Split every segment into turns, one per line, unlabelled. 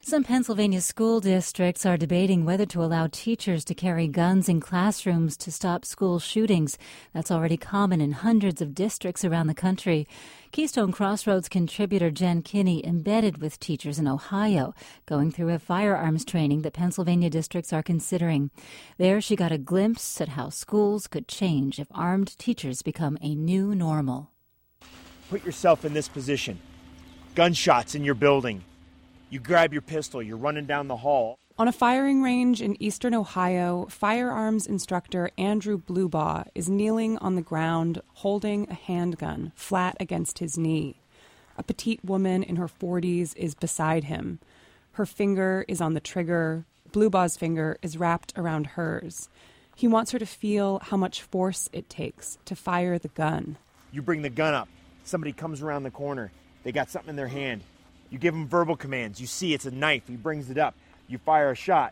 Some Pennsylvania school districts are debating whether to allow teachers to carry guns in classrooms to stop school shootings. That's already common in hundreds of districts around the country. Keystone Crossroads contributor Jen Kinney embedded with teachers in Ohio, going through a firearms training that Pennsylvania districts are considering. There she got a glimpse at how schools could change if armed teachers become a new normal.
Put yourself in this position. Gunshots in your building. You grab your pistol, you're running down the hall.
On a firing range in eastern Ohio, firearms instructor Andrew Blubaugh is kneeling on the ground, holding a handgun flat against his knee. A petite woman in her 40s is beside him. Her finger is on the trigger. Blubaugh's finger is wrapped around hers. He wants her to feel how much force it takes to fire the gun.
You bring the gun up. Somebody comes around the corner. They got something in their hand. You give him verbal commands. You see it's a knife. He brings it up. You fire a shot.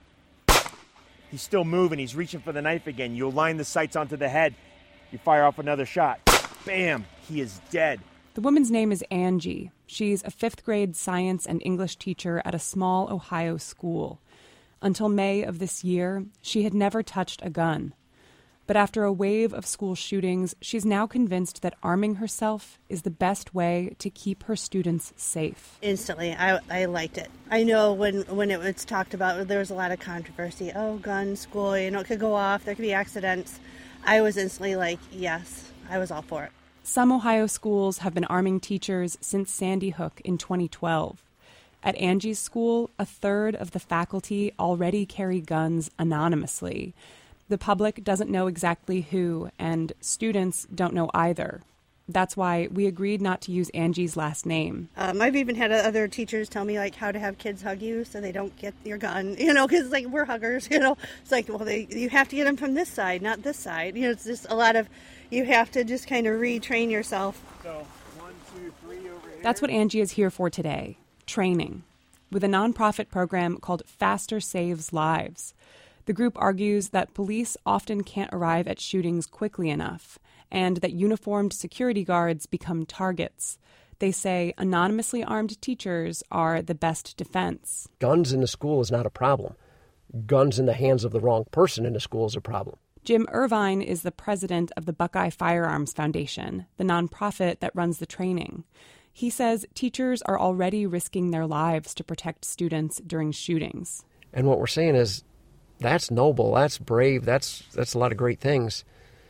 He's still moving. He's reaching for the knife again. You align the sights onto the head. You fire off another shot. Bam! He is dead.
The woman's name is Angie. She's a fifth-grade science and English teacher at a small Ohio school. Until May of this year, she had never touched a gun. But after a wave of school shootings, she's now convinced that arming herself is the best way to keep her students safe.
Instantly, I liked it. I know when it was talked about, there was a lot of controversy. Oh, gun, school, it could go off, there could be accidents. I was instantly like, yes, I was all for it.
Some Ohio schools have been arming teachers since Sandy Hook in 2012. At Angie's school, a third of the faculty already carry guns anonymously. The public doesn't know exactly who, and students don't know either. That's why we agreed not to use Angie's last name.
I've even had other teachers tell me, how to have kids hug you so they don't get your gun, because, we're huggers, It's well, you have to get them from this side, not this side. It's just a lot of, you have to just kind of retrain yourself.
So, 1, 2, 3 over here.
That's what Angie is here for today, training, with a nonprofit program called Faster Saves Lives. The group argues that police often can't arrive at shootings quickly enough, and that uniformed security guards become targets. They say anonymously armed teachers are the best defense.
Guns in the school is not a problem. Guns in the hands of the wrong person in the school is a problem.
Jim Irvine is the president of the Buckeye Firearms Foundation, the nonprofit that runs the training. He says teachers are already risking their lives to protect students during shootings.
And what we're saying is, that's noble, that's brave, that's a lot of great things.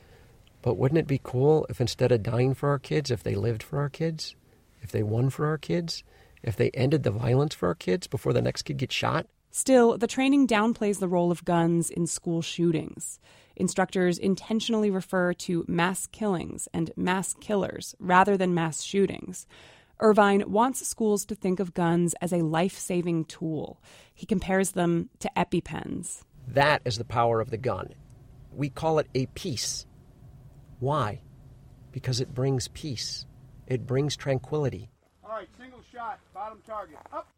But wouldn't it be cool if instead of dying for our kids, if they lived for our kids, if they won for our kids, if they ended the violence for our kids before the next kid gets shot?
Still, the training downplays the role of guns in school shootings. Instructors intentionally refer to mass killings and mass killers rather than mass shootings. Irvine wants schools to think of guns as a life-saving tool. He compares them to EpiPens.
That is the power of the gun. We call it a peace. Why? Because it brings peace. It brings tranquility.
All right, single shot, bottom target. Up.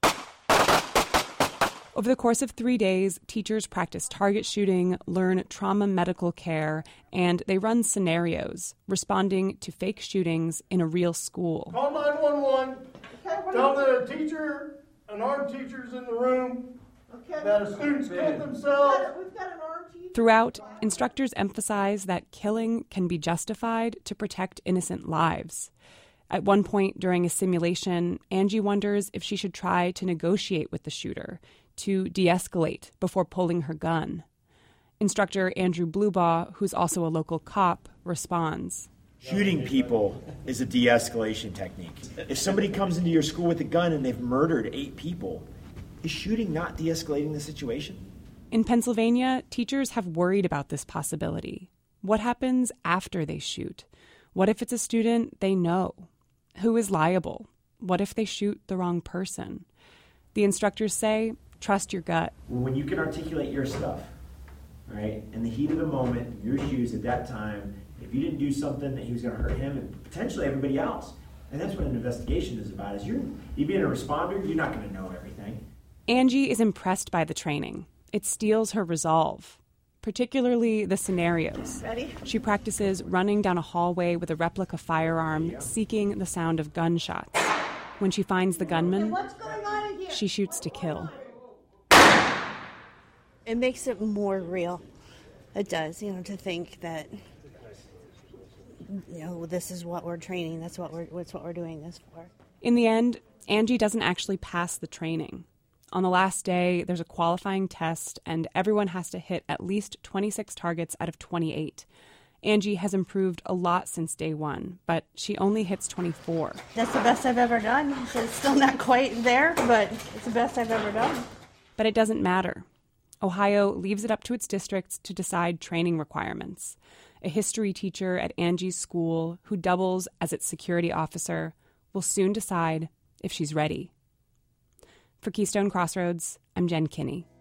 Over the course of 3 days, teachers practice target shooting, learn trauma medical care, and they run scenarios, responding to fake shootings in a real school.
Call 911. Tell the teacher, an armed teacher's in the room, that a student's killed themselves.
We've got an armed teacher.
Throughout, instructors emphasize that killing can be justified to protect innocent lives. At one point during a simulation, Angie wonders if she should try to negotiate with the shooter, to de-escalate before pulling her gun. Instructor Andrew Blubaugh, who's also a local cop, responds.
Shooting people is a de-escalation technique. If somebody comes into your school with a gun and they've murdered 8 people, is shooting not de-escalating the situation?
In Pennsylvania, teachers have worried about this possibility. What happens after they shoot? What if it's a student they know? Who is liable? What if they shoot the wrong person? The instructors say, trust your gut.
When you can articulate your stuff, right, in the heat of the moment, your shoes at that time, if you didn't do something that he was going to hurt him and potentially everybody else, and that's what an investigation is about, is you being a responder, you're not going to know everything.
Angie is impressed by the training. It steals her resolve, particularly the scenarios.
Ready?
She practices running down a hallway with a replica firearm, seeking the sound of gunshots. When she finds the gunman,
What's going on in here?
she shoots to kill.
It makes it more real. It does, to think that, this is what we're training. That's what we're doing this for.
In the end, Angie doesn't actually pass the training. On the last day, there's a qualifying test, and everyone has to hit at least 26 targets out of 28. Angie has improved a lot since day one, but she only hits 24.
That's the best I've ever done. So it's still not quite there, but it's the best I've ever done.
But it doesn't matter. Ohio leaves it up to its districts to decide training requirements. A history teacher at Angie's school, who doubles as its security officer, will soon decide if she's ready. For Keystone Crossroads, I'm Jen Kinney.